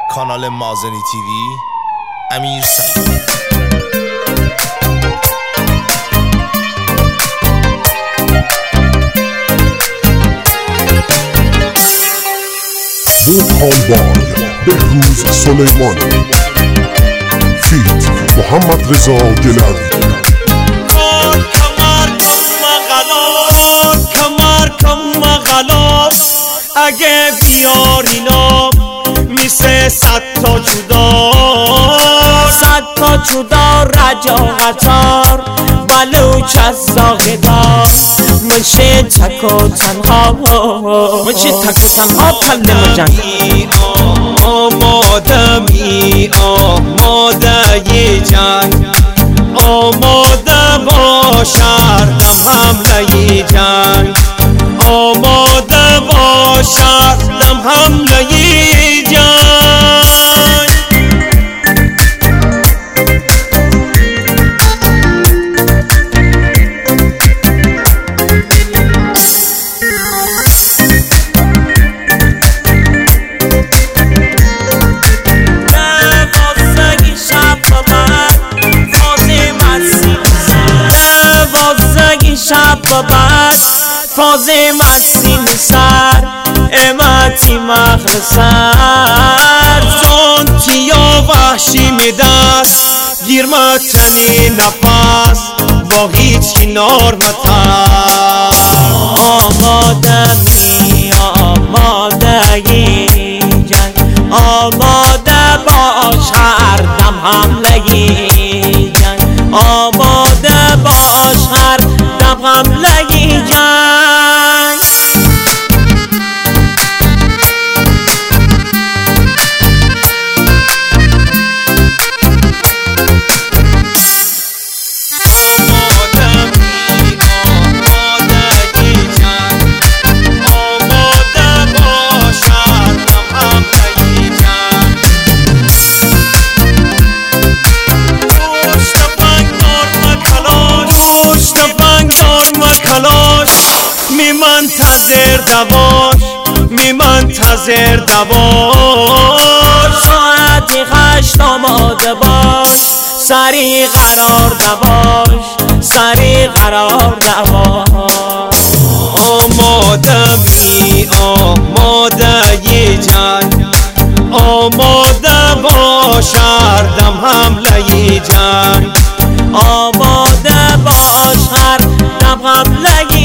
کانال مازنی تیوی امیر سعید. بوکانبار بهروز سلیمانی فیت محمد رضا گلری. کمر کم مغلا اگه بیارینا میسه 100 تا جدا رجا قطار بلوچ از زاهدار منشه تک و تنها پنده مجنگ آماده یه جنگ آماده باشر دم حمله جنگ آماده باشر دم حمله جنگ. فاطمه سین سر امتی مخل سر زونتی و وحشی میدست گیر متنی نفس با هیچ کنار متر آماده ی جنگ آماده باش هر دم حمله جنگ آماده باش هر دم حمله جنگ. منتظر دواش ساعت 8 آماده باش سری قرار دواش سری قرار دواش آماده یه جنگ آماده باش هر دم حمله جنگ آماده باش هر دم حمله